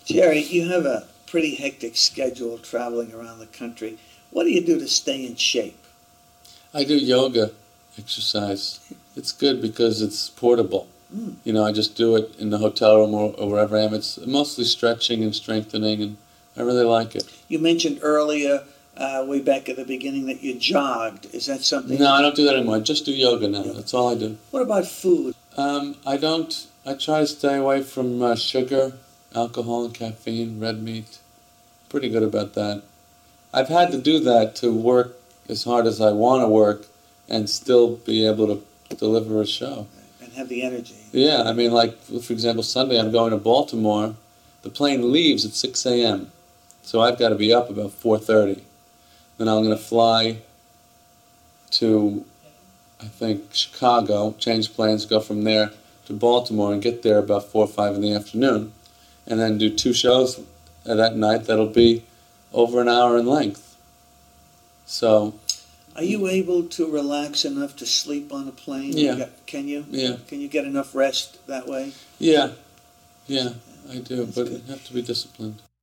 Jerry, you have a pretty hectic schedule traveling around the country. What do you do to stay in shape? I do yoga exercise. It's good because it's portable. You know, I just do it in the hotel room or wherever I am. It's mostly stretching and strengthening, and I really like it. You mentioned earlier, way back at the beginning, that you jogged. Is that something? No, I don't do that anymore. I just do yoga now. That's all I do. What about food? I don't. I try to stay away from sugar, alcohol, and caffeine, red meat. Pretty good about that. I've had to do that to work as hard as I want to work and still be able to deliver a show. And have the energy. Yeah, I mean, like, for example, Sunday I'm going to Baltimore. The plane leaves at 6 a.m., so I've got to be up about 4:30. Then I'm going to fly to, I think, Chicago, change planes, go from there to Baltimore, and get there about 4 or 5 in the afternoon, and then do 2 shows that night that'll be over an hour in length. So... Are you able to relax enough to sleep on a plane? Yeah. Can you? Yeah. Can you get enough rest that way? Yeah, I do, That's but good. you have to be disciplined.